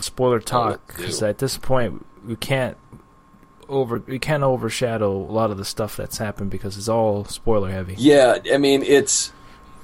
spoiler talk, because at this point we can't overshadow a lot of the stuff that's happened because it's all spoiler heavy. Yeah, I mean that's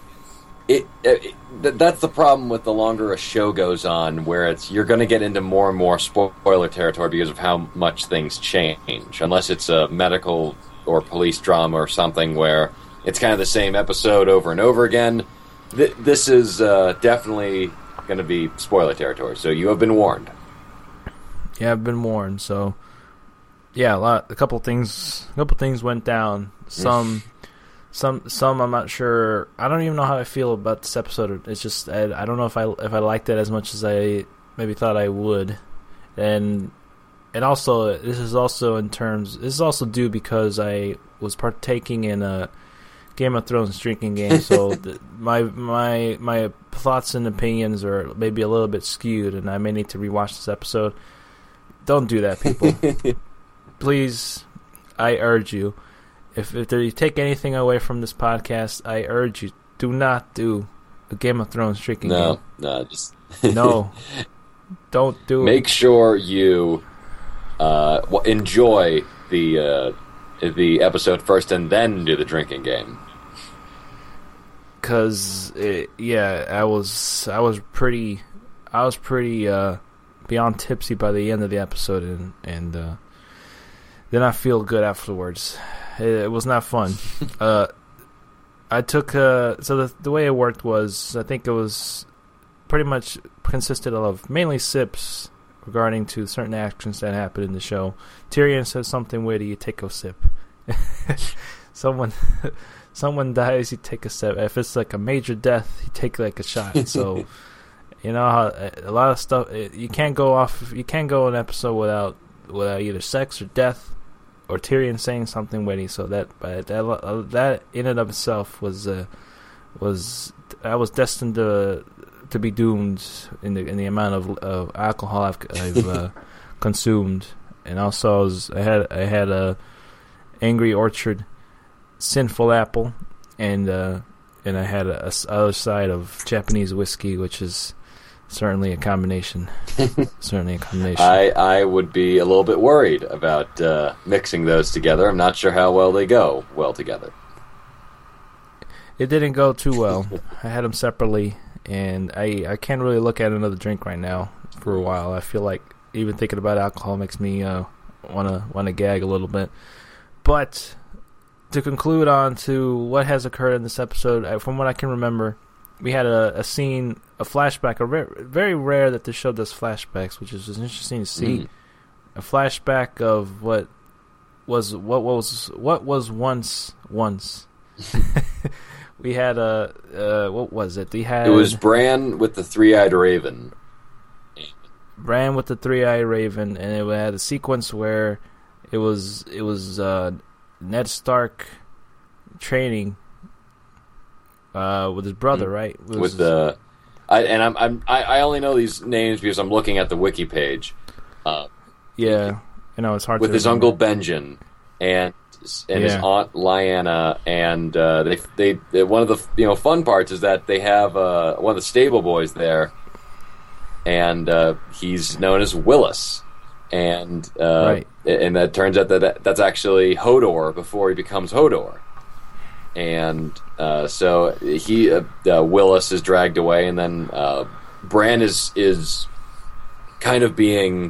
the problem with the longer a show goes on, where you're going to get into more and more spoiler territory because of how much things change, unless it's a medical or police drama or something where it's kind of the same episode over and over again. This is definitely going to be spoiler territory, so you have been warned. Yeah, I've been warned. So, yeah, a couple things went down. Some I'm not sure. I don't even know how I feel about this episode. It's just I don't know if I liked it as much as I maybe thought I would, and also this is also due because I was partaking in a Game of Thrones drinking game, so my thoughts and opinions are maybe a little bit skewed, and I may need to rewatch this episode. Don't do that, people. Please, I urge you. If you take anything away from this podcast, I urge you, do not do a Game of Thrones drinking game. No, just no. Don't do it. Make sure you enjoy the episode first, and then do the drinking game. Because I was pretty beyond tipsy by the end of the episode, and did not feel good afterwards. It was not fun. I took so the way it worked was, I think it was pretty much consisted of mainly sips regarding to certain actions that happened in the show. Tyrion says something witty, you take a sip. Someone dies, you take a sip. If it's like a major death, you take like a shot. So you know how a lot of stuff, you can't go an episode without either sex or death or Tyrion saying something witty. So that in and of itself was destined to be doomed in the amount of alcohol I've consumed. And also I had a Angry Orchard Sinful Apple, and I had a other side of Japanese whiskey, which is certainly a combination. I would be a little bit worried about mixing those together. I'm not sure how well they go well together. It didn't go too well. I had them separately, and I can't really look at another drink right now for a while. I feel like even thinking about alcohol makes me wanna gag a little bit. But to conclude on to what has occurred in this episode, from what I can remember, we had a scene, a flashback. Very rare that the show does flashbacks, which is interesting to see. A flashback of what was once. We had what was it? It was Bran with the three-eyed raven. Bran with the three-eyed raven, and it had a sequence where it was Ned Stark training with his brother, right? I only know these names because I'm looking at the wiki page. Yeah, I know it's hard. With his uncle Benjen and his aunt Lyanna, and they one of the fun parts is that they have one of the stable boys there, and he's known as Willis. And right. And that turns out that's actually Hodor before he becomes Hodor, and so he Willis is dragged away, and then Bran is kind of being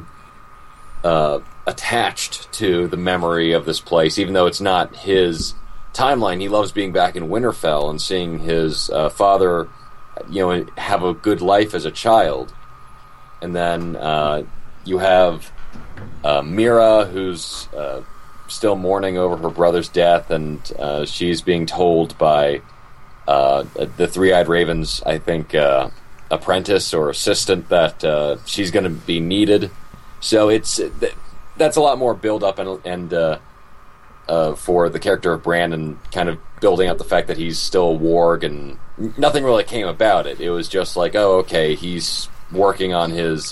attached to the memory of this place, even though it's not his timeline. He loves being back in Winterfell and seeing his father, have a good life as a child, and then you have Mira, who's still mourning over her brother's death, and she's being told by the Three-Eyed Raven's, I think, apprentice or assistant that she's going to be needed. So that's a lot more build-up and for the character of Brandon, kind of building up the fact that he's still a warg, and nothing really came about it. It was just like, oh, okay, he's working on his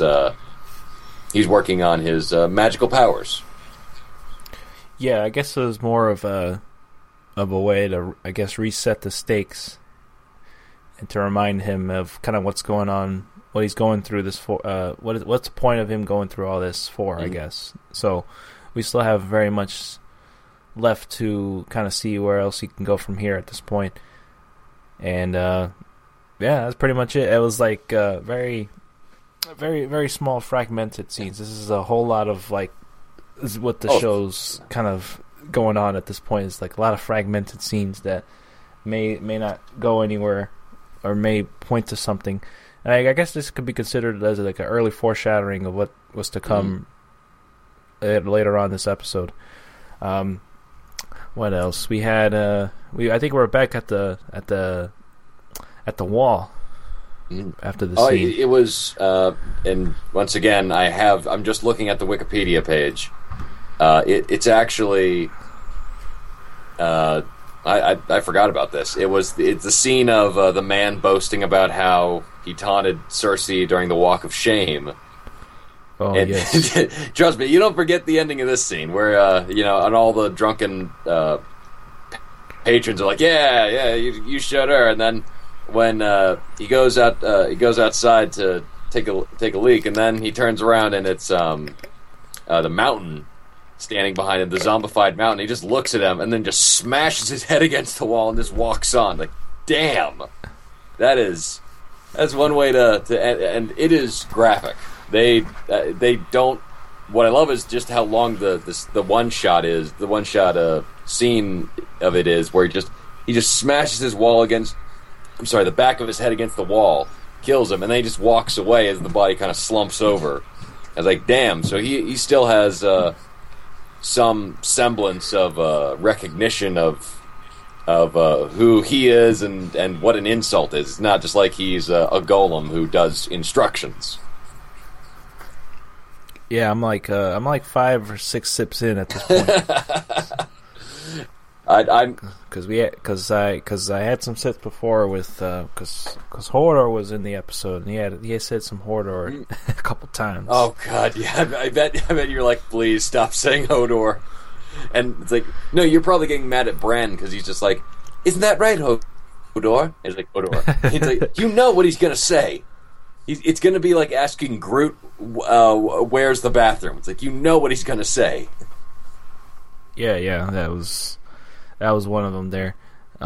magical powers. Yeah, I guess it was more of a way to, I guess, reset the stakes and to remind him of kind of what's going on what he's going through this for. What's the point of him going through all this for? I guess so. We still have very much left to kind of see where else he can go from here at this point. And yeah, that's pretty much it. It was like very, very, very small fragmented scenes. This is a whole lot of like, this is what the show's kind of going on at this point. It's like a lot of fragmented scenes that may not go anywhere or may point to something. And I guess this could be considered as like an early foreshadowing of what was to come later on this episode. What else? We had I think we're back at the wall after the scene. It was and once again I'm just looking at the Wikipedia page. It's actually I forgot about this. It's the scene of the man boasting about how he taunted Cersei during the Walk of Shame. Oh, and, yes. Trust me, you don't forget the ending of this scene where, and all the drunken patrons are like, yeah, you showed her. And then when he goes outside to take a leak, and then he turns around and it's the mountain standing behind him, the zombified mountain. He just looks at him and then just smashes his head against the wall and just walks on. Like, damn, that's one way to and it is graphic. They don't. What I love is just how long the one shot is. The one shot scene of it is where he just smashes his wall against. I'm sorry, the back of his head against the wall, kills him, and then he just walks away as the body kind of slumps over. I was like, damn. So he still has some semblance of recognition of who he is and what an insult is. It's not just like he's a golem who does instructions. Yeah, I'm like 5 or 6 sips in at this point. Because I had some sips before with because Hodor was in the episode and he had said some Hodor a couple times. Oh God, yeah, I bet you're like, please stop saying Hodor, and it's like, no, you're probably getting mad at Bran because he's just like, isn't that right, Hodor? And he's like, Hodor. He's like, you know what he's gonna say. It's going to be like asking Groot, where's the bathroom? It's like, you know what he's going to say. Yeah, that was one of them there.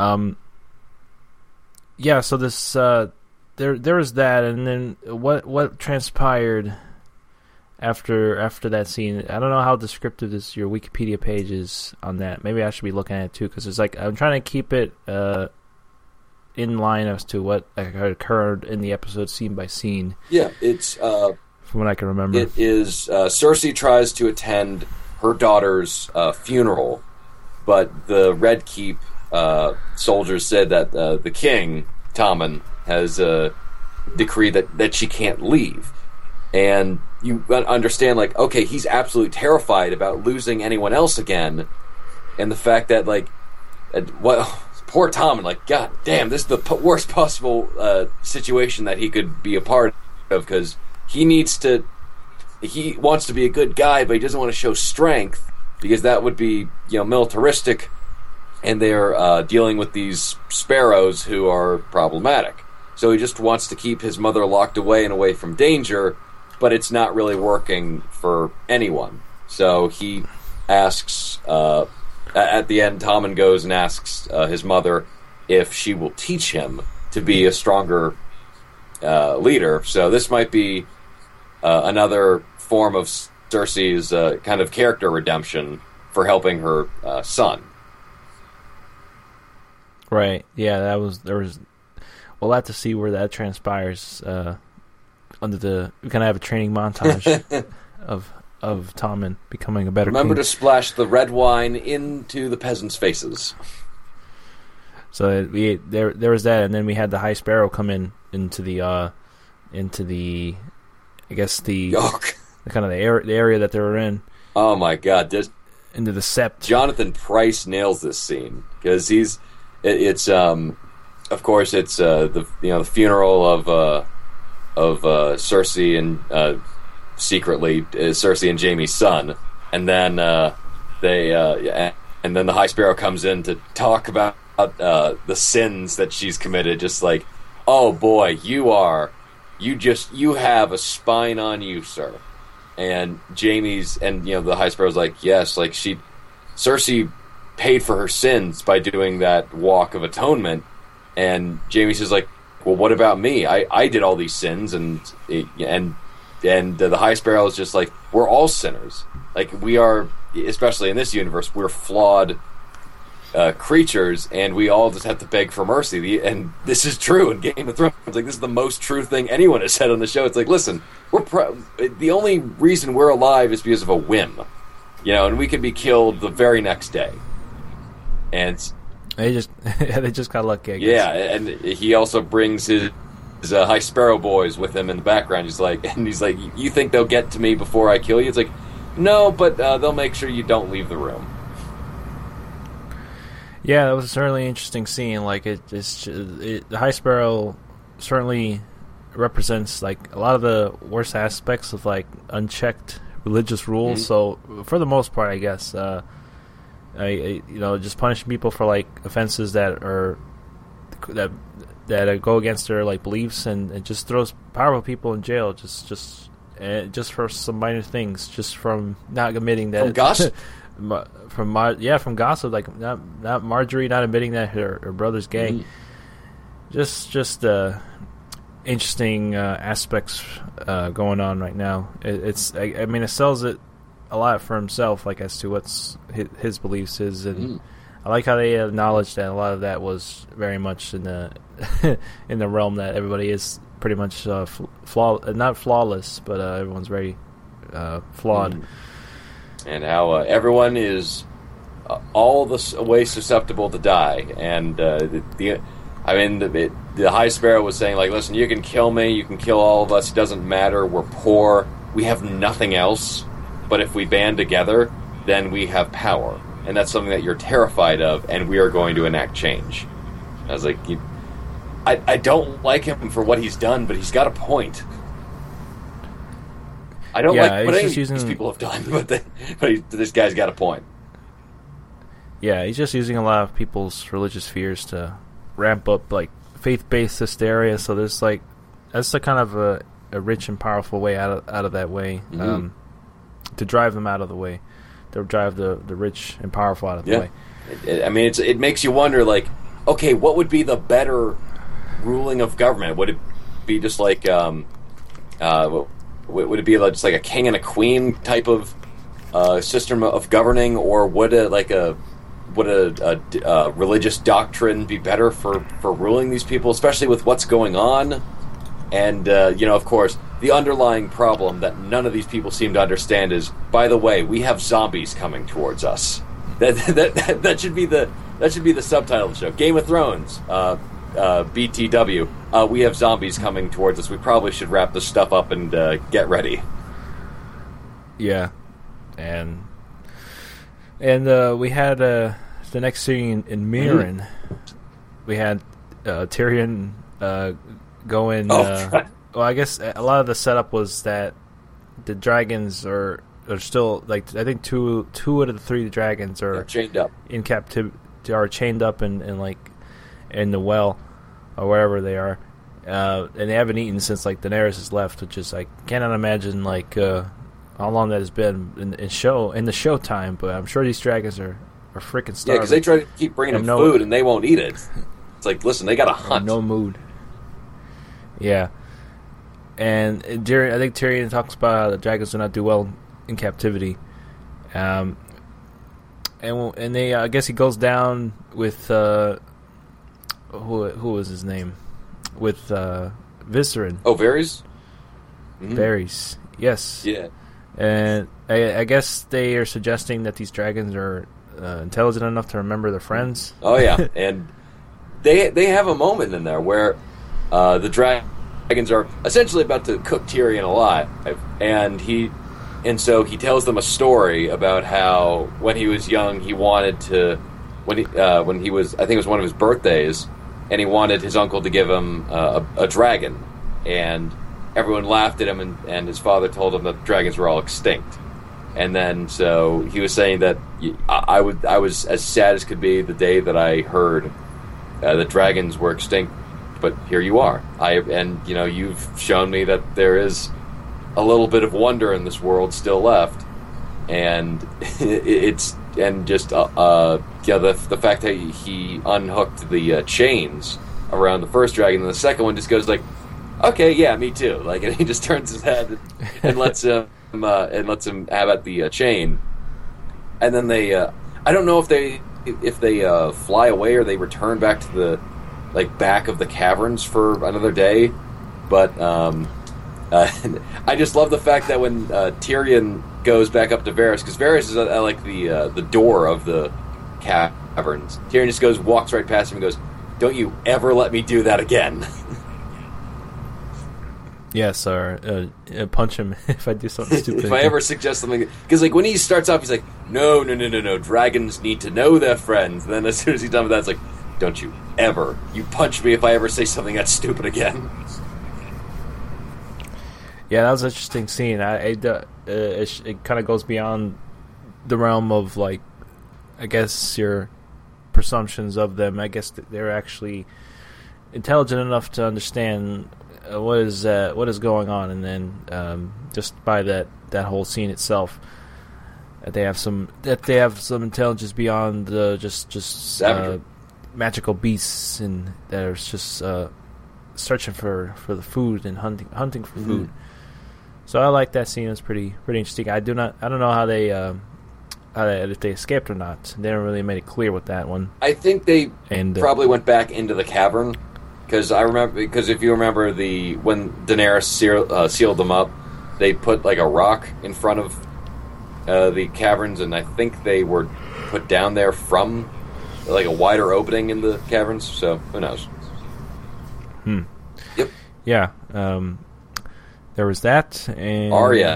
Yeah, so this there was that, and then what transpired after that scene. I don't know how descriptive your Wikipedia page is on that. Maybe I should be looking at it too, because it's like I'm trying to keep it in line as to what occurred in the episode scene by scene. Yeah, it's from what I can remember. It is Cersei tries to attend her daughter's funeral, but the Red Keep soldiers said that the king, Tommen, has decreed that she can't leave. And you understand, like, okay, he's absolutely terrified about losing anyone else again, and the fact that, like, poor Tommen, like, god damn, this is the worst possible situation that he could be a part of, because he wants to be a good guy, but he doesn't want to show strength, because that would be, militaristic, and they're dealing with these sparrows who are problematic. So he just wants to keep his mother locked away and away from danger, but it's not really working for anyone. So he asks... at the end, Tommen goes and asks his mother if she will teach him to be a stronger leader. So this might be another form of Cersei's kind of character redemption for helping her son. Right. Yeah, we'll have to see where that transpires. We're gonna have a training montage of Tommen becoming a better Remember king. to splash the red wine into the peasants' faces. So there was that, and then we had the High Sparrow come into the I guess the kind of the area that they were in. Oh my god! Into the Sept. Jonathan Pryce nails this scene because it's of course it's the funeral of Cersei and. Secretly, Cersei and Jaime's son, and then and then the High Sparrow comes in to talk about the sins that she's committed. Just like, oh boy, you are you have a spine on you, sir. And Jaime's, and the High Sparrow's like, yes, like Cersei paid for her sins by doing that walk of atonement. And Jaime says, like, well, what about me? I did all these sins, and the High Sparrow is just like, we're all sinners. Like, we are, especially in this universe, we're flawed creatures, and we all just have to beg for mercy. And this is true in Game of Thrones. Like, this is the most true thing anyone has said on the show. It's like, listen, the only reason we're alive is because of a whim, and we could be killed the very next day. And they just got lucky, I guess. Yeah, and he also brings his High Sparrow boys with him in the background. He's like, you think they'll get to me before I kill you? It's like, no, but they'll make sure you don't leave the room. Yeah, that was certainly an interesting scene. Like, the High Sparrow certainly represents like a lot of the worst aspects of like unchecked religious rules. Mm-hmm. So for the most part, I guess, just punishing people for like offenses that go against their like beliefs, and it just throws powerful people in jail just for some minor things, just from not admitting that. From gossip. From gossip, like not Marjorie not admitting that her brother's gay. Mm. Just interesting aspects going on right now. It sells it a lot for himself, like as to what's his beliefs is, and I like how they acknowledge that a lot of that was very much in the in the realm that everybody is pretty much not flawless, but everyone's very flawed. Mm. And how everyone is all the way susceptible to die, and the High Sparrow was saying, like, listen, you can kill me, you can kill all of us, it doesn't matter, we're poor, we have nothing else, but if we band together, then we have power, and that's something that you're terrified of, and we are going to enact change. I was like, I don't like him for what he's done, but he's got a point. I don't like what any of these people have done, but this guy's got a point. Yeah, he's just using a lot of people's religious fears to ramp up like faith-based hysteria. So there's like that's a kind of a rich and powerful way out of that way, to drive them out of the way, to drive the rich and powerful out of the way. It makes you wonder, like, okay, what would be the better ruling of government? Would it be just like would it be just like a king and a queen type of system of governing, or would a religious doctrine be better for ruling these people, especially with what's going on? And of course, the underlying problem that none of these people seem to understand is, by the way, we have zombies coming towards us. That should be the subtitle of the show. Game of Thrones. BTW, we have zombies coming towards us. We probably should wrap this stuff up and get ready. Yeah, and we had the next scene in Meereen. We had Tyrion go in. Well, I guess a lot of the setup was that the dragons are still, like, I think two out of the three dragons are chained up in captivity. Are chained up in like in the well or wherever they are, and they haven't eaten since like Daenerys has left, which is, I cannot imagine like how long that has been in the show time. But I'm sure these dragons are freaking starving. Yeah, because they try to keep bringing them food and they won't eat it. It's like, listen, they got to hunt. No mood. Yeah, and I think Tyrion talks about how the dragons do not do well in captivity. And they, I guess he goes down with who was his name? With Viserion. Oh, Varys? Mm-hmm. Varys, yes. Yeah. And I guess they are suggesting that these dragons are intelligent enough to remember their friends. Oh yeah, and they have a moment in there where the dragons are essentially about to cook Tyrion alive, and so he tells them a story about how when he was young he wanted to, when he was, I think it was one of his birthdays, and he wanted his uncle to give him a dragon, and everyone laughed at him, and his father told him that dragons were all extinct. And then so he was saying that I was as sad as could be the day that I heard that dragons were extinct but here you are. And you've shown me that there is a little bit of wonder in this world still left, and it's just the fact that he unhooked the chains around the first dragon, and the second one just goes like, okay, yeah, me too. Like, and he just turns his head and lets him have at the chain, and then they I don't know if they fly away or they return back to the back of the caverns for another day, but I just love the fact that when Tyrion goes back up to Varys, because Varys is at the door of the caverns, Tyrion just walks right past him and goes, "Don't you ever let me do that again." Yes, or punch him if I do something stupid. If I ever suggest something, because when he starts off, he's like, "No, dragons need to know their friends." And then as soon as he's done with that, it's like, "Don't you ever, you punch me if I ever say something that's stupid again." Yeah, that was an interesting scene. It kind of goes beyond the realm of I guess your presumptions of them. I guess they're actually intelligent enough to understand what is going on, and then just by that whole scene itself, that they have some intelligence beyond just magical beasts, and they're just searching for the food and hunting for food. So I like that scene. It's pretty interesting. I don't know how they if they escaped or not. They never really made it clear with that one. I think they probably went back into the cavern, because if you remember when Daenerys sealed them up, they put a rock in front of the caverns, and I think they were put down there from a wider opening in the caverns. So who knows? Yep. Yeah. There was that, and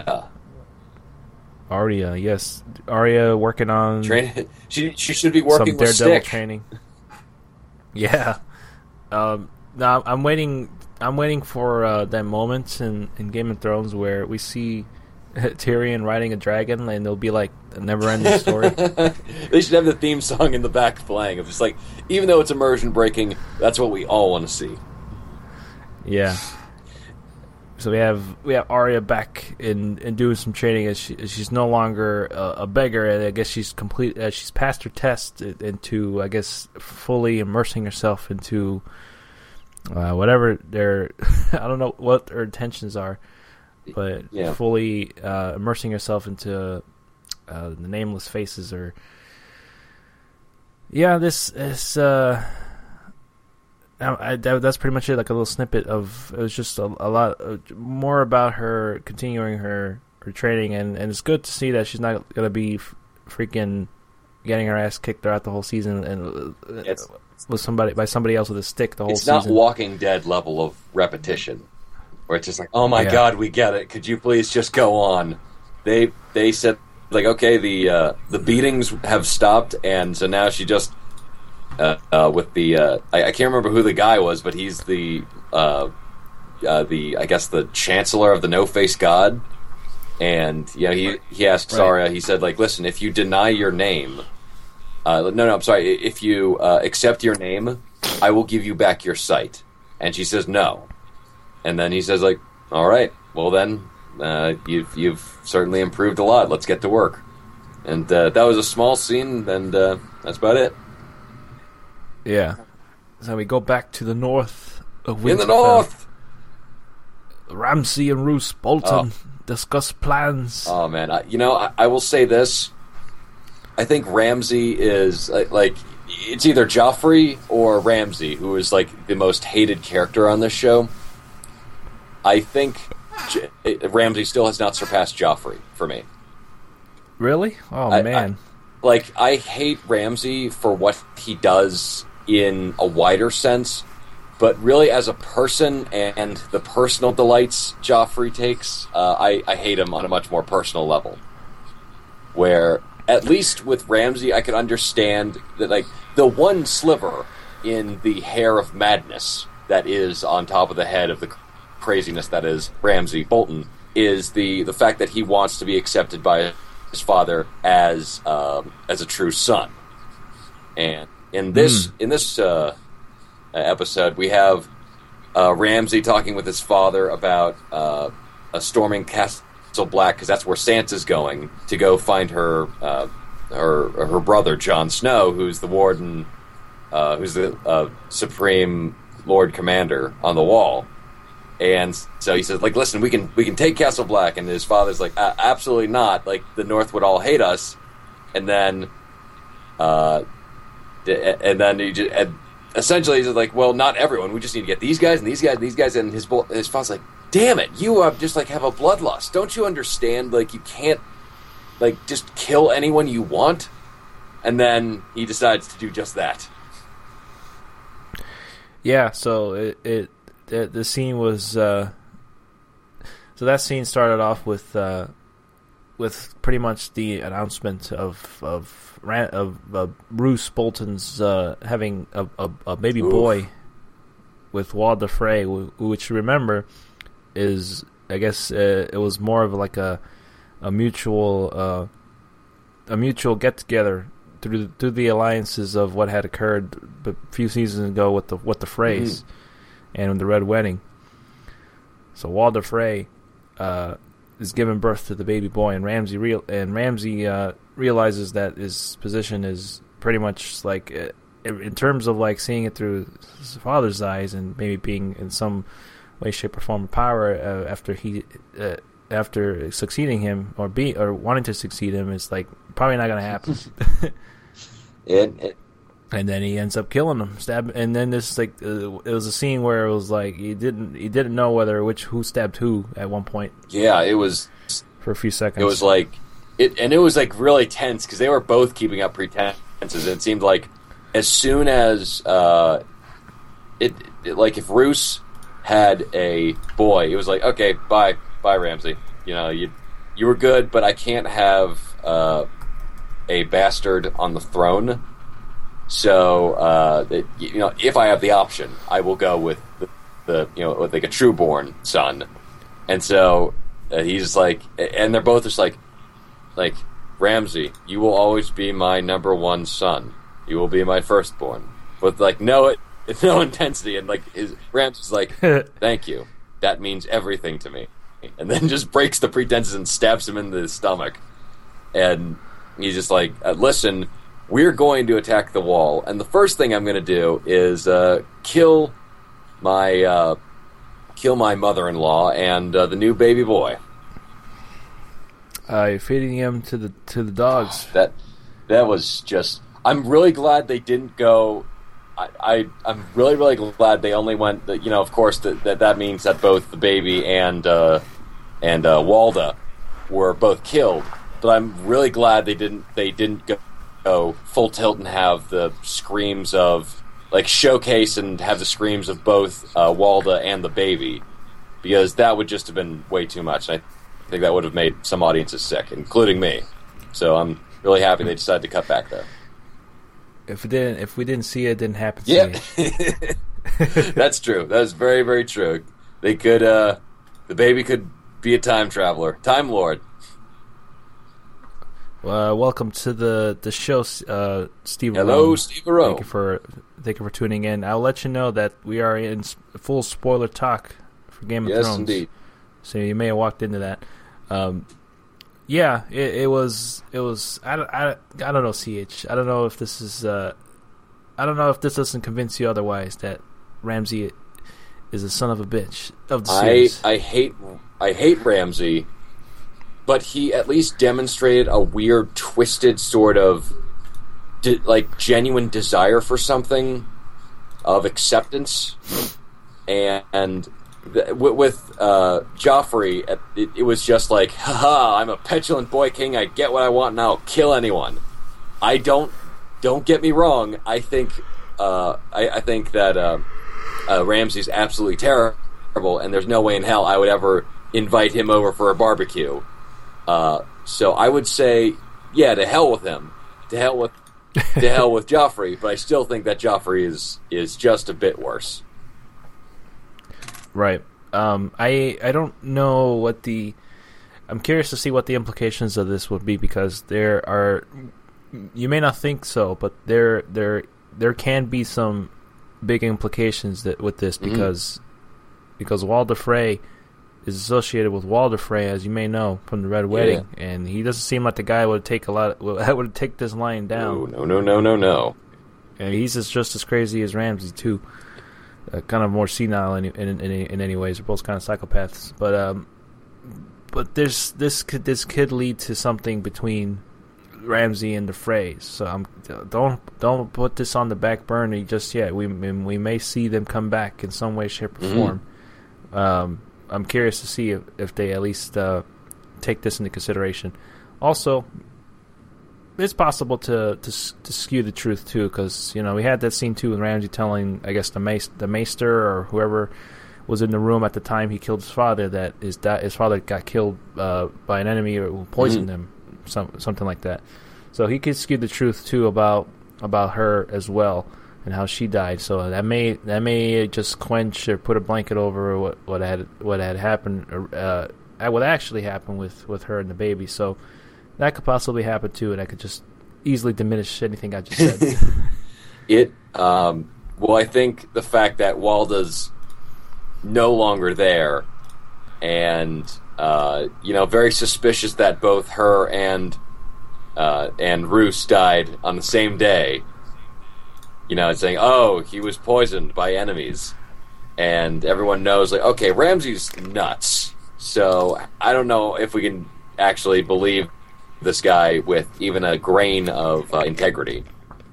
Arya, yes, Arya working on training. She should be working some with Daredevil stick training. Yeah. Now I'm waiting for that moment in Game of Thrones where we see Tyrion riding a dragon, and it'll be like a never-ending story. They should have the theme song in the back playing of just even though it's immersion breaking, that's what we all want to see. Yeah. So we have Arya back in doing some training, as she's no longer a beggar, and I guess she's passed her test into, I guess, fully immersing herself into whatever their I don't know what her intentions are, but fully immersing herself into the Nameless Faces, or this that's pretty much it. A little snippet of it was just a lot more about her continuing her training, and it's good to see that she's not gonna be freaking getting her ass kicked throughout the whole season, and by somebody else with a stick the whole season. It's not Walking Dead level of repetition, where it's just oh my god, we get it. Could you please just go on? They said okay, the beatings have stopped, and so now she just. With the I can't remember who the guy was, but he's the I guess the Chancellor of the No Face God, and he asks Arya. He said listen, if you deny your name, I'm sorry, if you accept your name, I will give you back your sight. And she says no, and then he says all right, well then you've certainly improved a lot. Let's get to work. And that was a small scene, and that's about it. Yeah. So we go back to the north of Winterfell. In the north! Ramsay and Roose Bolton discuss plans. Oh, man. I will say this. I think Ramsay is, it's either Joffrey or Ramsay, who is, the most hated character on this show. I think Ramsay still has not surpassed Joffrey for me. Really? Oh, man. I hate Ramsay for what he does in a wider sense, but really as a person and the personal delights Joffrey takes, I hate him on a much more personal level. Where, at least with Ramsay, I could understand that, the one sliver in the hair of madness that is on top of the head of the craziness that is Ramsay Bolton is the fact that he wants to be accepted by his father as a true son. And in this episode, we have Ramsay talking with his father about a storming Castle Black, because that's where Sansa's going to go find her brother Jon Snow, who's the warden, who's the Supreme Lord Commander on the Wall. And so he says, like, listen, we can take Castle Black, and his father's like, absolutely not. Like, the North would all hate us. And then, essentially he's like, well, not everyone. We just need to get these guys and these guys and these guys. And his father's like, damn it, you just like have a bloodlust. Don't you understand? Like, you can't like just kill anyone you want. And then he decides to do just that. Yeah. So the scene was so that scene started off with pretty much the announcement of Roose Bolton's having a baby boy with Walder Frey, which, remember, is, I guess, it was more of like a mutual get together through the alliances of what had occurred a few seasons ago with the Freys and the Red Wedding. So Walder Frey is giving birth to the baby boy, and Ramsay realizes that his position is pretty much like, in terms of like seeing it through his father's eyes and maybe being in some way, shape, or form of power after succeeding him or wanting to succeed him, it's like probably not going to happen. And then he ends up killing him, and then this like it was a scene where it was like he didn't know who stabbed who at one point. Yeah, it was for a few seconds. It was like it was like really tense because they were both keeping up pretenses. And it seemed like as soon as like if Roose had a boy, it was like, okay, bye Ramsay. You know, you were good, but I can't have a bastard on the throne. So, if I have the option, I will go with the with like a true-born son. And so he's like, and they're both just like Ramsay, you will always be my number one son. You will be my firstborn. With like no intensity, and like Ramsay's like, thank you. That means everything to me. And then just breaks the pretenses and stabs him in the stomach. And he's just like, listen, we're going to attack the Wall, and the first thing I'm going to do is kill my mother-in-law and the new baby boy. You're feeding him to the dogs. That was just. I'm really glad they didn't go. I'm really, really glad they only went. Of course, that means that both the baby and Walda were both killed. But I'm really glad they didn't go full tilt and have the screams of, like, showcase and have the screams of both Walda and the baby, because that would just have been way too much. I think that would have made some audiences sick, including me. So I'm really happy they decided to cut back there. If we didn't see it, it didn't happen. Yeah, that's true. That is very, very true. They could, the baby could be a time traveler, Time Lord. Welcome to the show, Steve. Hello, Steve Arone. Thank you for tuning in. I'll let you know that we are in full spoiler talk for Game of Thrones. Yes, indeed. So you may have walked into that. Yeah, it was. I don't know, CH. I don't know if this is. I don't know if this doesn't convince you otherwise that Ramsay is a son of a bitch of the series. I hate Ramsay. But he at least demonstrated a weird, twisted sort of, genuine desire for something, of acceptance, and with Joffrey, it was just like, haha, I'm a petulant boy king. I get what I want now. Kill anyone. I don't get me wrong. I think I think that Ramsay's absolutely terrible, and there's no way in hell I would ever invite him over for a barbecue. So I would say, yeah, to hell with him, to hell with Joffrey. But I still think that Joffrey is just a bit worse. Right. I don't know what I'm curious to see what the implications of this would be, because there are, you may not think so, but there can be some big implications with this, because because Walder Frey is associated with Walder Frey, as you may know from the Red Wedding, and he doesn't seem like the guy would take would take this line down. No. And he's just as crazy as Ramsay too, kind of more senile in any ways. They're both kind of psychopaths, but this could lead to something between Ramsay and the Freys. So don't put this on the back burner just yet. We may see them come back in some way, shape, or form. I'm curious to see if they at least take this into consideration. Also, it's possible to skew the truth too, because we had that scene too with Ramsay telling, I guess, the maester or whoever was in the room at the time he killed his father that his father got killed by an enemy or who poisoned him, something like that. So he could skew the truth too about her as well and how she died. So that may just quench or put a blanket over what had happened, or what actually happened with her and the baby. So that could possibly happen too, and that could just easily diminish anything I just said. Well, I think the fact that Walda's no longer there, and very suspicious that both her and Roose died on the same day. It's saying, oh, he was poisoned by enemies, and everyone knows, like, okay, Ramsay's nuts. So I don't know if we can actually believe this guy with even a grain of integrity.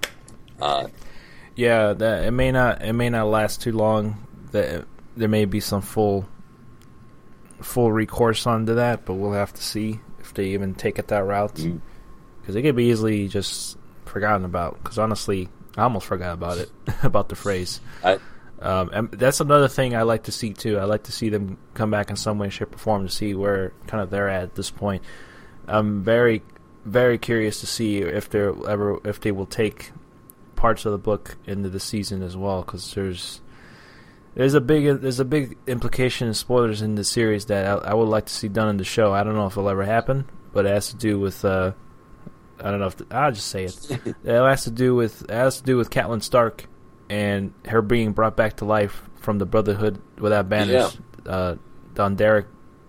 That it may not last too long. That there may be some full recourse onto that, but we'll have to see if they even take it that route, because it could be easily just forgotten about. Because honestly, I almost forgot about it, about the phrase. And that's another thing I like to see too. I like to see them come back in some way, shape, or form to see where kind of they're at this point. I'm very, very curious to see if they will take parts of the book into the season as well, because there's a big implication and spoilers in the series that I would like to see done in the show. I don't know if it'll ever happen, but it has to do with I don't know if I'll just say it. It has to do with Catelyn Stark and her being brought back to life from the Brotherhood Without Banners. Yeah. Dondarrick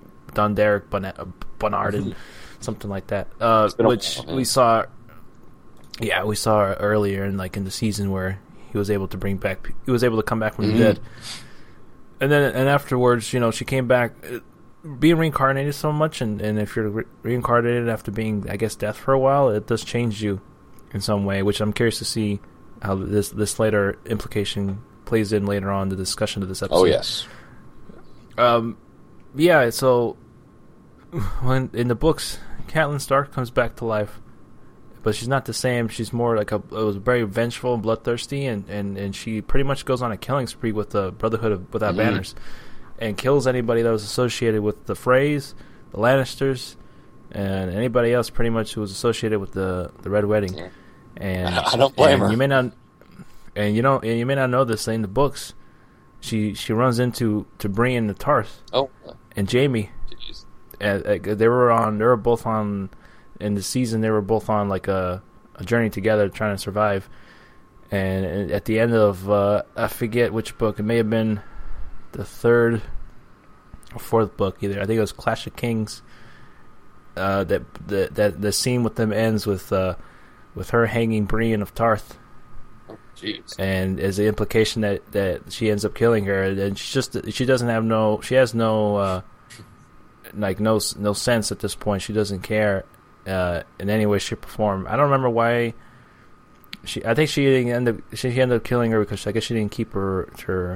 Bonnard, something like that. Which we saw. Yeah, we saw earlier in the season where he was able to come back from the dead, and afterwards, she came back, being reincarnated so much, and if you're reincarnated after being, I guess, death for a while, it does change you in some way, which I'm curious to see how this later implication plays in later on the discussion of this episode. Oh yes. Yeah. So when in the books, Catelyn Stark comes back to life. But she's not the same. She's more like it was very vengeful and bloodthirsty, and she pretty much goes on a killing spree with the Brotherhood Without Banners, and kills anybody that was associated with the Freys, the Lannisters, and anybody else pretty much who was associated with the Red Wedding. Yeah. And I don't blame her. You may not know this in the books. She runs into Brienne the Tarth. Oh. And Jaime. Jeez. They were both on. In the season, they were both on a journey together, trying to survive. And at the end of I forget which book, it may have been the third or fourth book, either. I think it was Clash of Kings. That the scene with them ends with her hanging Brienne of Tarth. Jeez. And as the implication that she ends up killing her, and she has no sense at this point. She doesn't care. In any way, shape, or form. I don't remember why. I think she ended up killing her because I guess she didn't keep her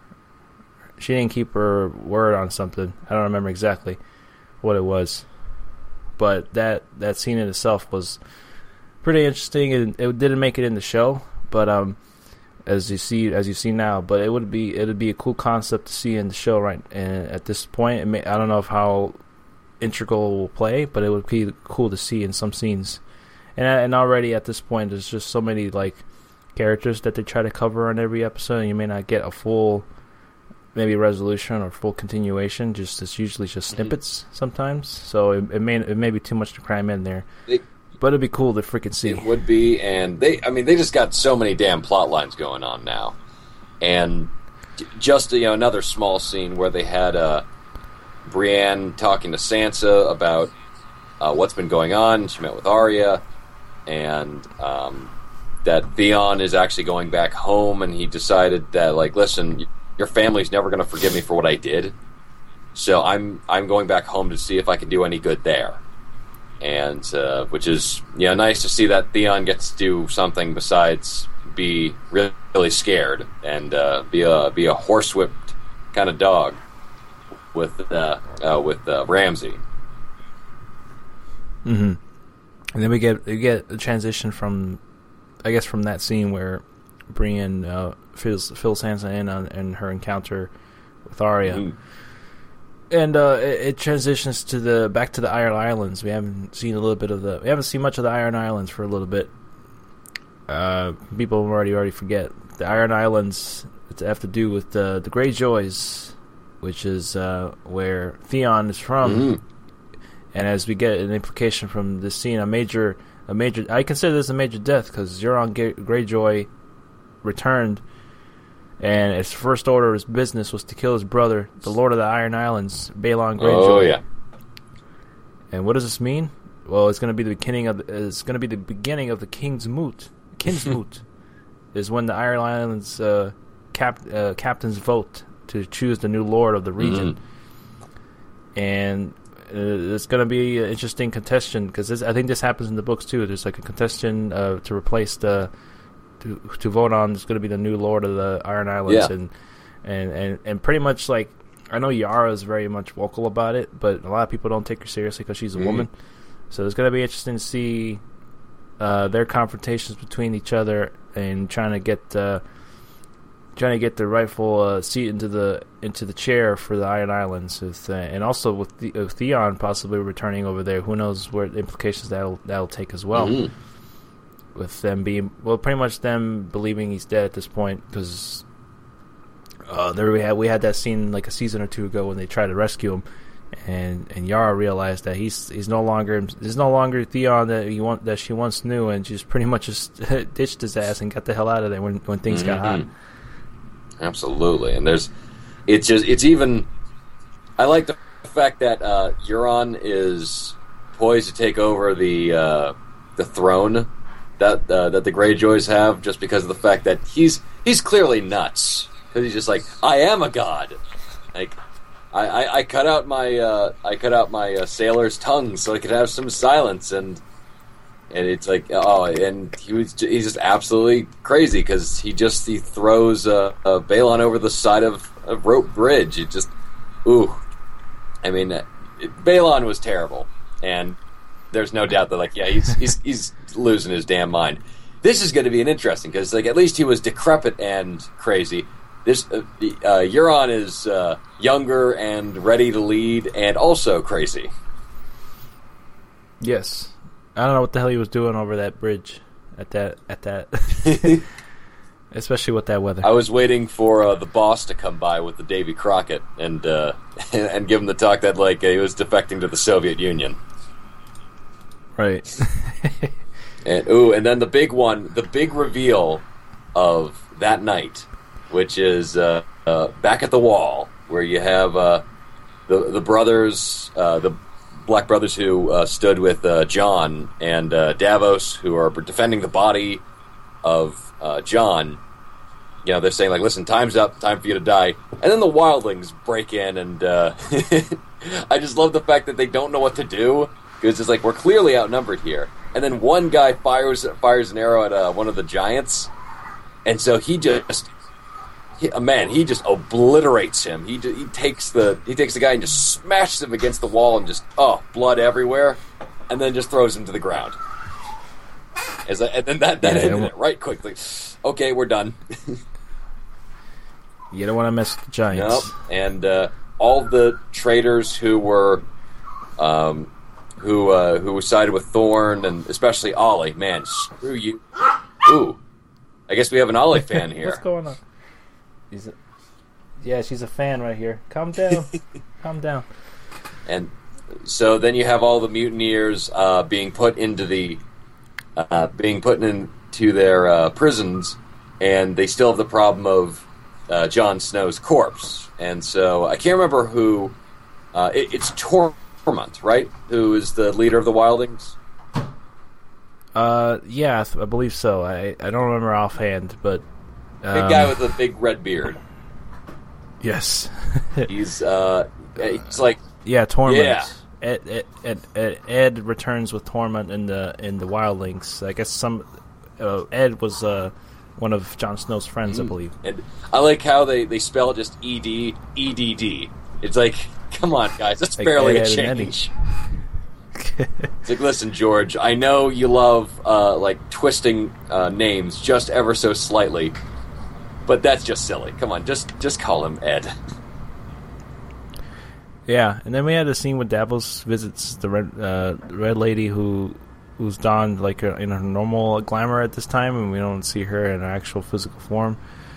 word on something. I don't remember exactly what it was, but that scene in itself was pretty interesting, and it didn't make it in the show. But as you see now, but it'd be a cool concept to see in the show right. And at this point, I don't know how integral will play, but it would be cool to see in some scenes. And already at this point, there's just so many characters that they try to cover on every episode, and you may not get a full maybe resolution or full continuation. It's usually just snippets sometimes. So it may be too much to cram in there. But it'd be cool to freaking see. It would be, and they just got so many damn plot lines going on now, and just another small scene where they had Brienne talking to Sansa about what's been going on. She met with Arya, and that Theon is actually going back home, and he decided that, like, listen, your family's never going to forgive me for what I did, so I'm going back home to see if I can do any good there. And which is nice to see that Theon gets to do something besides be really scared and be a horsewhipped kind of dog with Ramsay. Mm-hmm. And then we get a transition from that scene where Brienne fills Sansa in on her encounter with Arya. Mm-hmm. And it transitions back to the Iron Islands. We haven't seen much of the Iron Islands for a little bit. People already forget the Iron Islands. Have to do with the Greyjoys, which is where Theon is from. Mm-hmm. And as we get an implication from this scene, a major, I consider this a major death because Euron Greyjoy returned. And his first order of his business was to kill his brother, the Lord of the Iron Islands, Balon Greyjoy. Oh yeah. And what does this mean? Well, it's going to be the beginning of the King's Moot. King's Moot is when the Iron Islands captains vote to choose the new Lord of the region. Mm-hmm. And it's going to be an interesting contestation because I think this happens in the books too. There's like a contestation to replace to vote on is going to be the new Lord of the Iron Islands, and pretty much like I know Yara is very much vocal about it, but a lot of people don't take her seriously because she's a woman. So it's going to be interesting to see their confrontations between each other and trying to get the rightful seat into the chair for the Iron Islands, and also with Theon possibly returning over there. Who knows where the implications that'll take as well. Mm-hmm. With them pretty much them believing he's dead at this point, because we had that scene like a season or two ago when they tried to rescue him, and Yara realized that he's no longer Theon that she once knew, and she's pretty much just ditched his ass and got the hell out of there when things got hot. Absolutely, and it's even. I like the fact that Euron is poised to take over the throne that the Greyjoys have, just because of the fact that he's clearly nuts, because he's just like, I am a god, like I cut out my sailor's tongue so I could have some silence, and it's like and he's just absolutely crazy because he throws Balon over the side of a rope bridge. It just I mean, Balon was terrible, and there's no doubt that he's losing his damn mind. This is going to be an interesting because at least he was decrepit and crazy. This Euron is younger and ready to lead, and also crazy. Yes, I don't know what the hell he was doing over that bridge at that, especially with that weather. I was waiting for the boss to come by with the Davy Crockett and give him the talk that he was defecting to the Soviet Union. Right. and then the big reveal of that night, which is back at the Wall, where you have the brothers, the Black brothers who stood with Jon and Davos, who are defending the body of Jon. They're saying listen, time's up, time for you to die. And then the wildlings break in, and I just love the fact that they don't know what to do. Because it's we're clearly outnumbered here. And then one guy fires an arrow at one of the giants. And so he just obliterates him. He takes the guy and just smashes him against the wall and just, blood everywhere. And then just throws him to the ground. And then that ended it right quickly. Okay, we're done. You don't want to mess with the giants. Nope. And all the traitors who were... who sided with Thorne, and especially Ollie. Man, screw you. Ooh. I guess we have an Ollie fan here. What's going on? She's a fan right here. Calm down. Calm down. And so then you have all the mutineers being put into their prisons, and they still have the problem of Jon Snow's corpse. And so I can't remember who... it's Tormund, right? Who is the leader of the Wildlings? Yeah, I believe so. I don't remember offhand, but... Big guy with a big red beard. Yes. He's like... Yeah, Tormund. Yeah. Ed returns with Tormund in the Wildlings. I guess Ed was one of Jon Snow's friends, I believe. And I like how they spell it just ED, EDD. It's like, come on, guys, that's like barely a change. It's like, listen, George, I know you love like twisting names just ever so slightly, but that's just silly. Come on, just call him Ed. Yeah, and then we had a scene with Davos visits the red lady who's donned like in her normal glamour at this time, and we don't see her in her actual physical form.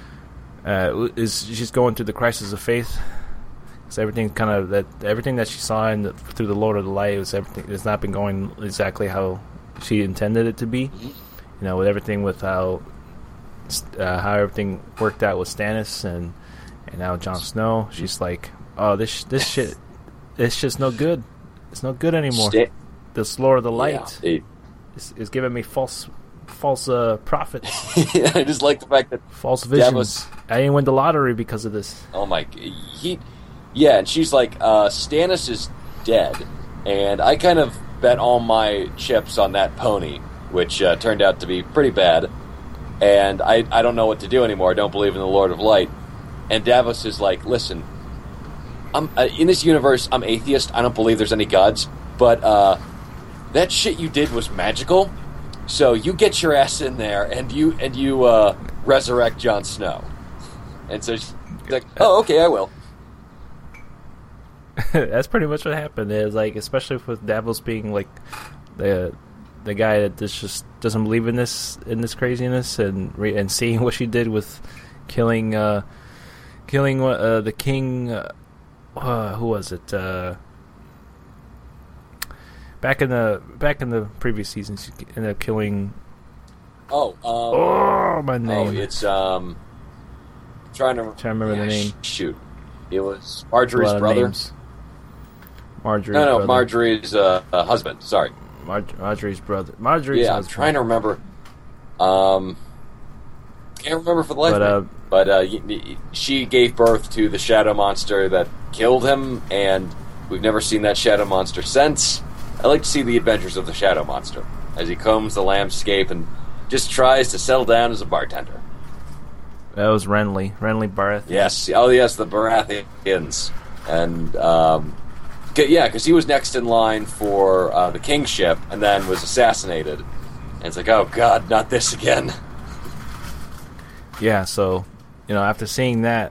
She's going through the crisis of faith. So everything that she saw through the Lord of the Light it's not been going exactly how she intended it to be. You know, with everything with how everything worked out with Stannis and now Jon Snow. She's like, oh, this shit, it's just no good. It's no good anymore. This Lord of the Light is giving me false prophets. I just like the fact that false visions. I didn't win the lottery because of this. Oh my, yeah, and she's like, Stannis is dead, and I kind of bet all my chips on that pony, which turned out to be pretty bad, and I don't know what to do anymore. I don't believe in the Lord of Light. And Davos is like, listen, I'm in this universe, I'm atheist, I don't believe there's any gods, but that shit you did was magical, so you get your ass in there, and you resurrect Jon Snow. And so she's like, oh, okay, I will. That's pretty much what happened. Is like, especially with Davos being like the guy that just doesn't believe in this craziness, and seeing what she did with killing the king. Who was it? Back in the previous season, she ended up killing. My name. Oh, it's trying to remember the name. Shoot, it was Marjorie's brother. Names. Marjorie's brother. Marjorie's husband. Sorry, Marjorie's brother. Marjorie's husband. I'm trying to remember. Can't remember for the life of me. But she gave birth to the shadow monster that killed him, and we've never seen that shadow monster since. I like to see the adventures of the shadow monster as he combs the landscape and just tries to settle down as a bartender. That was Renly Baratheon. Yes, the Baratheons. And, because he was next in line for the kingship and then was assassinated. And it's like, oh god, not this again. Yeah, so, after seeing that,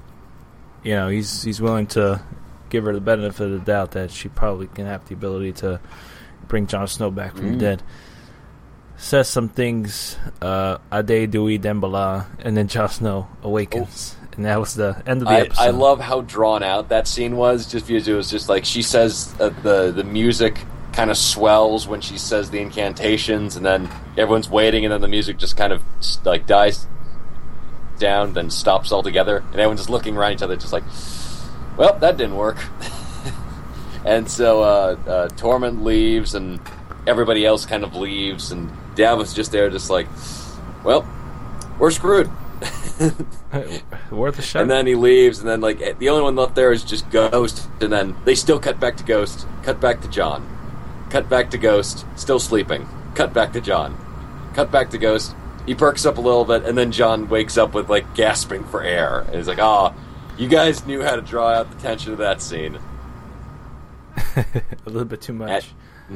he's willing to give her the benefit of the doubt that she probably can have the ability to bring Jon Snow back from the dead. Says some things, Ade Dewey Dembala, and then Jon Snow awakens. And that was the end of the episode. I love how drawn out that scene was, just because it was just like, she says the music kind of swells when she says the incantations, and then everyone's waiting, and then the music just kind of like dies down, then stops altogether, and everyone's just looking around each other just like, well, that didn't work. And so Tormund leaves, and everybody else kind of leaves, and Davos just there just like, well, we're screwed. Worth a shot. And then he leaves, and then like the only one left there is just Ghost, and then they still cut back to Ghost, cut back to Jon, cut back to Ghost, still sleeping, cut back to Jon, cut back to Ghost. He perks up a little bit, and then Jon wakes up with like gasping for air, and he's like, "Oh, you guys knew how to draw out the tension of that scene." A little bit too much.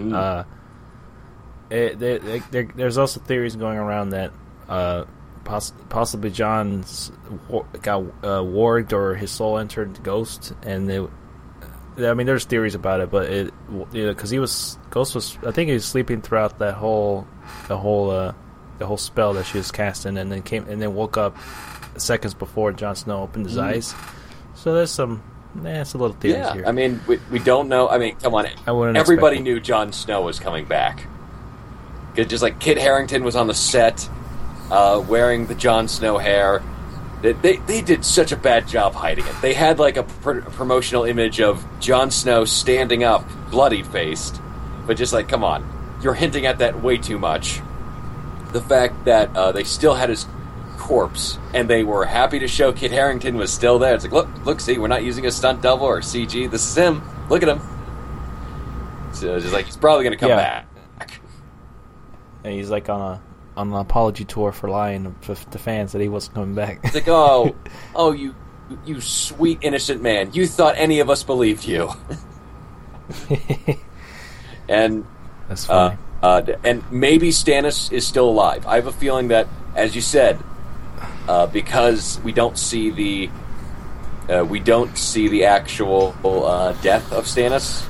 There's also theories going around that possibly Jon's got warged, or his soul entered Ghost, and there's theories about it, but because Ghost was, I think he was sleeping throughout the whole spell that she was casting, and then woke up seconds before Jon Snow opened his eyes. So there's some. It's a little theories here. I mean, we don't know. I mean, come on. Everybody knew Jon Snow was coming back. Just like Kit Harington was on the set, wearing the Jon Snow hair. They did such a bad job hiding it. They had like a promotional image of Jon Snow standing up, bloody-faced, but just like, come on, you're hinting at that way too much. The fact that they still had his corpse, and they were happy to show Kit Harington was still there. It's like, look, see, we're not using a stunt double or CG. This is him. Look at him. So it's just like, he's probably going to come back. And he's like on an apology tour for lying to fans that he wasn't coming back. It's like, you sweet innocent man. You thought any of us believed you. And that's funny. And maybe Stannis is still alive. I have a feeling that, as you said, because we don't see the actual death of Stannis,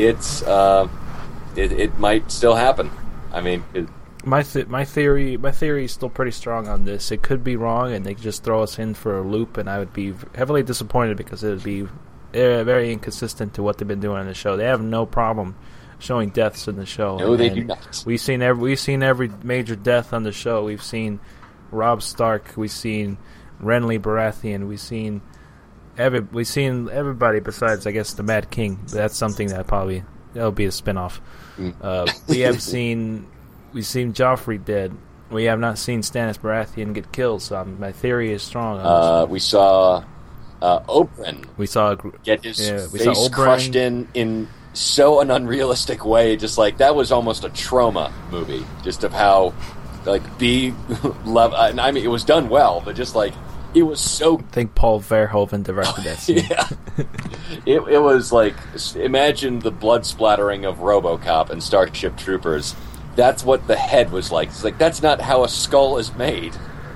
it might still happen. I mean, my theory is still pretty strong on this. It could be wrong, and they could just throw us in for a loop, and I would be heavily disappointed because it would be very inconsistent to what they've been doing in the show. They have no problem showing deaths in the show. No, they do not. We've seen every major death on the show. We've seen Robb Stark. We've seen Renly Baratheon. We've seen everybody besides, I guess, the Mad King. That's something that'll be a spinoff. We've seen Joffrey dead. We have not seen Stannis Baratheon get killed. So my theory is strong on this. We saw Oberyn. We saw get his face crushed in so an unrealistic way. Just like that was almost a trauma movie. Just of how love. I mean, it was done well, but just like it was so. I think Paul Verhoeven directed that scene. Yeah, it was like, imagine the blood splattering of RoboCop and Starship Troopers. That's what the head was like. It's like, that's not how a skull is made.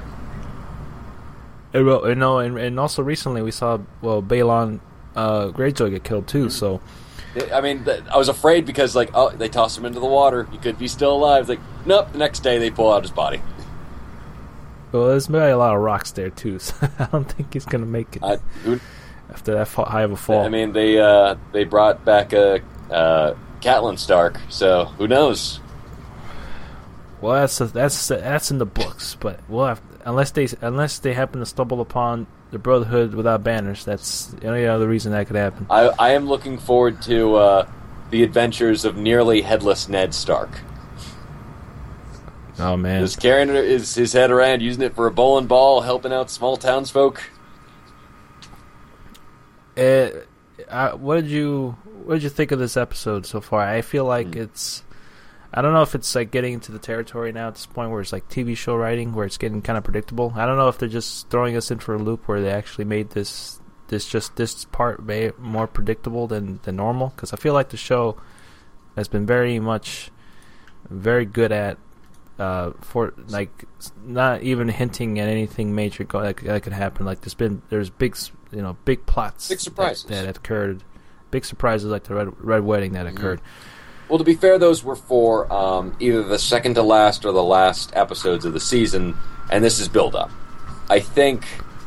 And also recently we saw Balon Greyjoy get killed too. So I mean, I was afraid because they tossed him into the water. He could be still alive. It's like, nope. The next day they pull out his body. Well, there's maybe a lot of rocks there too, so I don't think he's gonna make it after that high of a fall. I mean, they brought back Catelyn Stark, so who knows? Well, that's in the books, but we'll have unless they happen to stumble upon the Brotherhood without banners. That's the only other reason that could happen. I am looking forward to the adventures of nearly headless Ned Stark. Oh man, just carrying his head around, using it for a bowling ball, helping out small townsfolk. What did you think of this episode so far? I feel like I don't know if it's like getting into the territory now at this point where it's like TV show writing, where it's getting kind of predictable. I don't know if they're just throwing us in for a loop where they actually made this part more predictable than normal. Because I feel like the show has been very good at for like not even hinting at anything major that could happen. Like there's big plots, big surprises that occurred, big surprises like the Red Wedding that occurred. Well, to be fair, those were for either the second to last or the last episodes of the season, and this is build up. I think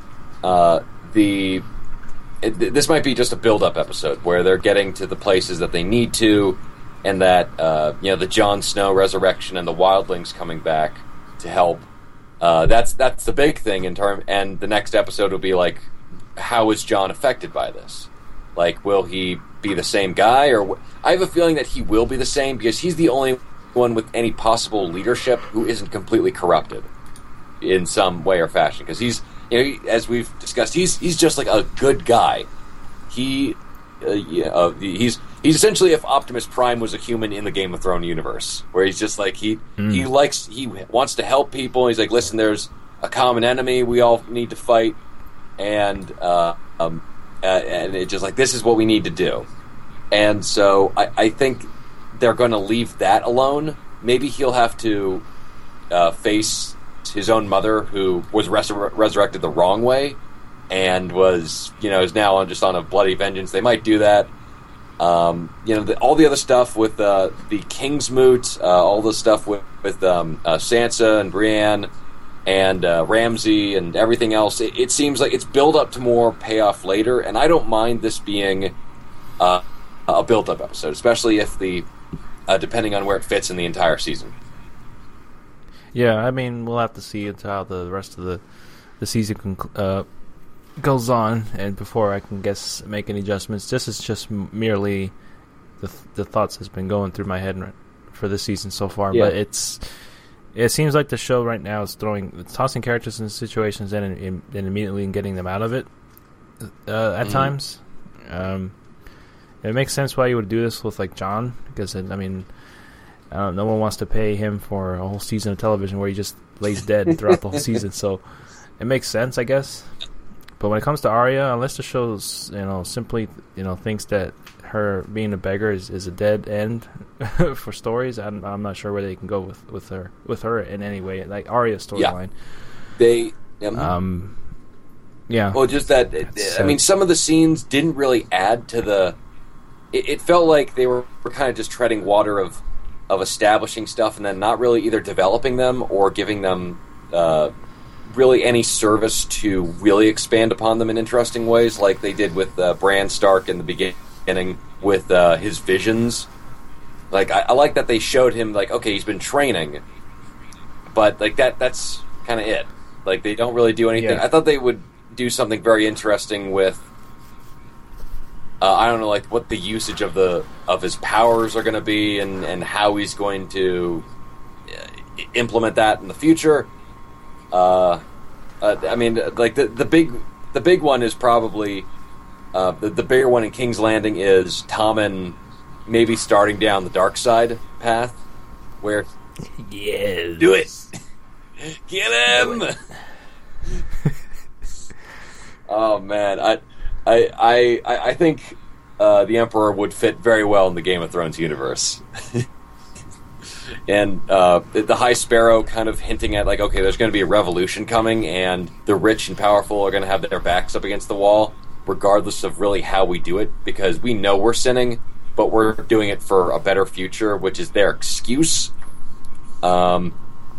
this might be just a build up episode where they're getting to the places that they need to. And that the Jon Snow resurrection and the wildlings coming back to help. That's the big thing and the next episode will be like, how is Jon affected by this? Like, will he be the same guy? Or I have a feeling that he will be the same because he's the only one with any possible leadership who isn't completely corrupted in some way or fashion. Because he's, as we've discussed, he's just like a good guy. He's essentially if Optimus Prime was a human in the Game of Thrones universe, where he's just like he wants to help people. He's like, listen, there's a common enemy we all need to fight, and it's just like, this is what we need to do. And so I think they're going to leave that alone. Maybe he'll have to face his own mother, who was resurrected the wrong way, and was is now just on a bloody vengeance. They might do that. All the other stuff with the Kingsmoot, all the stuff with Sansa and Brienne and Ramsay and everything else. It seems like it's build up to more payoff later, and I don't mind this being a build up episode, especially if depending on where it fits in the entire season. Yeah, I mean, we'll have to see how the rest of the season goes on, and before I can make any adjustments. This is just merely the thoughts that's been going through my head for this season so far. Yeah. But it seems like the show right now is tossing characters into situations and immediately getting them out of it at times. It makes sense why you would do this with like John, because no one wants to pay him for a whole season of television where he just lays dead throughout the whole season. So it makes sense, I guess. But when it comes to Arya, unless the show simply thinks that her being a beggar is a dead end for stories, I'm not sure where they can go with her in any way, like Arya's storyline. Yeah. Well, just that. Some of the scenes didn't really add to the. It felt like they were kind of just treading water of establishing stuff and then not really either developing them or giving them really any service to really expand upon them in interesting ways, like they did with Bran Stark in the beginning with his visions. Like I like that they showed him like, okay, he's been training, but like that's kind of it. Like they don't really do anything. Yeah. I thought they would do something very interesting with. I don't know, like what the usage of his powers are going to be, and how he's going to implement that in the future. Like the big one is probably the bigger one in King's Landing is Tommen maybe starting down the dark side path, where yes, do it, get him. Oh man, I think the Emperor would fit very well in the Game of Thrones universe. And the High Sparrow kind of hinting at, like, okay, there's going to be a revolution coming, and the rich and powerful are going to have their backs up against the wall, regardless of really how we do it, because we know we're sinning, but we're doing it for a better future, which is their excuse. And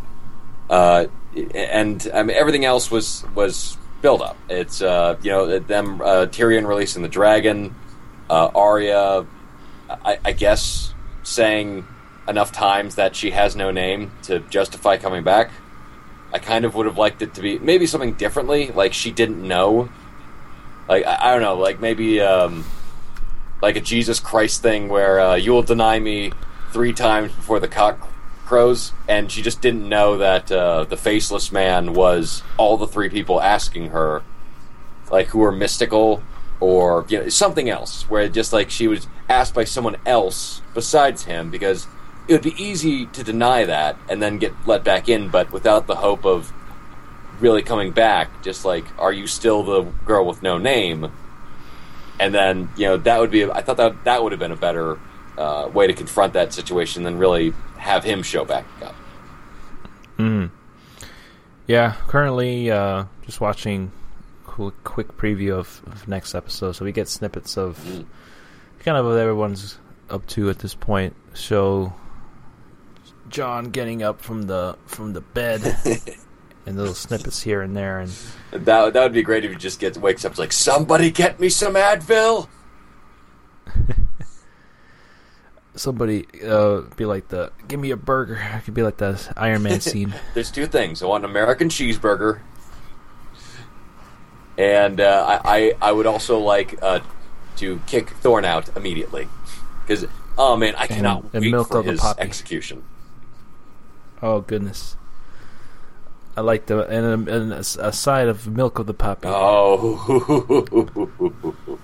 everything else was build up. It's them Tyrion releasing the dragon, Arya, I guess saying enough times that she has no name to justify coming back. I kind of would have liked it to be maybe something differently, like she didn't know. Like I don't know, like maybe like a Jesus Christ thing where you will deny me 3 times before the cock crows, and she just didn't know that the faceless man was all the 3 people asking her, like, who were mystical or something else, where just like she was asked by someone else besides him, because it would be easy to deny that and then get let back in, but without the hope of really coming back, just like, are you still the girl with no name? And then that would be, I thought that would have been a better way to confront that situation than really have him show back up. Yeah, currently just watching quick preview of next episode, so we get snippets of kind of what everyone's up to at this point. Show John getting up from the bed and little snippets here and there, and that would be great if he just wakes up like, somebody get me some Advil. Somebody be like give me a burger. It could be like the Iron Man scene. There's 2 things. I want an American cheeseburger, and I would also like to kick Thorne out immediately, because I cannot wait for his execution. Oh goodness, I like a side of milk of the puppy. Oh,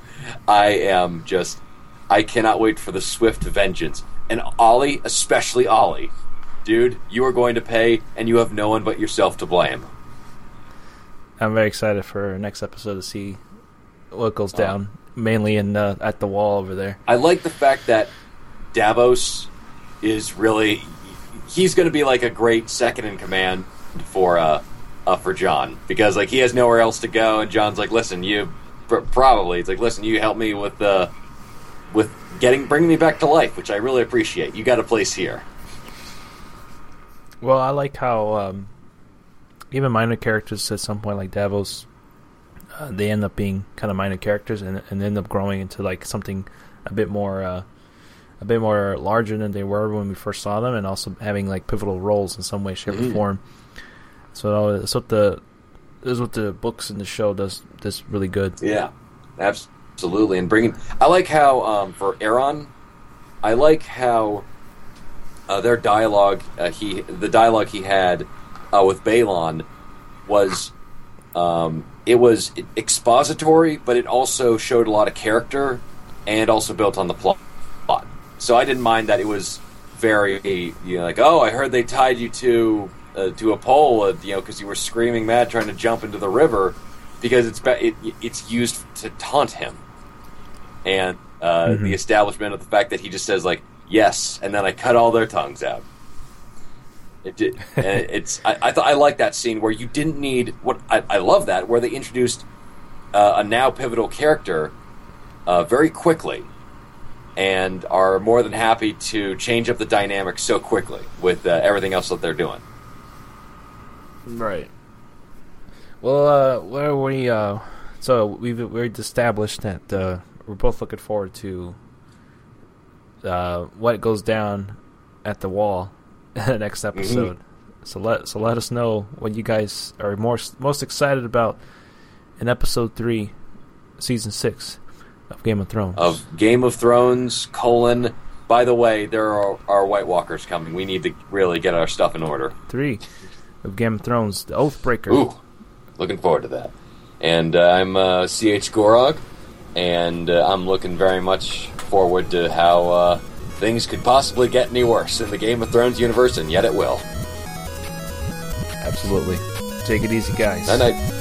I cannot wait for the swift vengeance. And Ollie, especially Ollie, dude, you are going to pay, and you have no one but yourself to blame. I'm very excited for next episode to see what goes down, mainly at the wall over there. I like the fact that Davos is really... He's going to be like a great second in command for Jon, because like he has nowhere else to go, and Jon's like, listen, you help me with bringing me back to life, which I really appreciate. You got a place here. Well, I like how even minor characters at some point, like Davos, they end up being kind of minor characters and end up growing into like something a bit more larger than they were when we first saw them, and also having like pivotal roles in some way, shape, or form. So is what the books and the show does really good. Yeah, absolutely. And I like how for Aeron, I like how their dialogue, the dialogue he had with Balon was, it was expository, but it also showed a lot of character and also built on the plot. So I didn't mind that it was very, like, oh, I heard they tied you to a pole, because you were screaming mad trying to jump into the river, because it's used to taunt him, and the establishment of the fact that he just says, like, yes, and then I cut all their tongues out. It did. I like that scene where you didn't need I love that, where they introduced a now pivotal character very quickly, and are more than happy to change up the dynamic so quickly with everything else that they're doing. Right. Well, where we so we've established that we're both looking forward to what goes down at the wall in the next episode. Mm-hmm. So let us know what you guys are most excited about in episode 3, season 6 of Game of Thrones. Of Game of Thrones, by the way, there are White Walkers coming. We need to really get our stuff in order. 3 of Game of Thrones, the Oathbreaker. Ooh, looking forward to that. And I'm C.H. Gorog, and I'm looking very much forward to how things could possibly get any worse in the Game of Thrones universe, and yet it will. Absolutely. Take it easy, guys. Night-night.